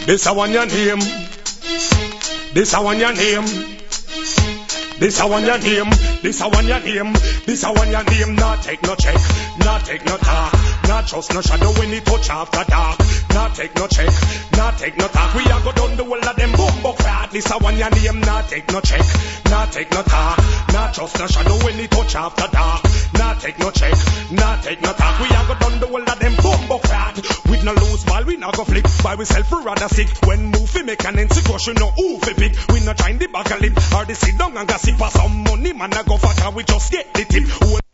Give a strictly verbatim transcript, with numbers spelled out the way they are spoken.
This I want your name. This I want your name. This I want your name. This I want your name. This I want your name. Not take no check. Not take no talk. Not trust no shadow when it touch after dark. Not take no check. Not take no talk. We a go down the whole of them bumbo crowd. This I want your name. Not take no check. Not take no talk. Not trust no shadow when it touch after dark. Not take no check. Not take no talk. We a go down the whole of them bumbo crowd. With no loose ball, we not go flick. By we self we rather sick. When move we make an insect crush, you know who we pick. We not trying the back a lip or the sit down and gossip for some money. Man a go fuck and we just get the tip.